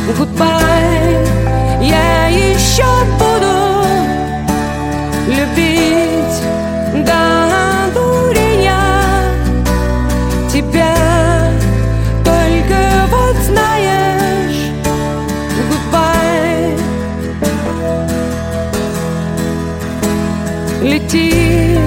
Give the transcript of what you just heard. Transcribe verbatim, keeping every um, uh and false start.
Goodbye, я еще буду любить до дурения тебя, только вот знаешь. Goodbye, лети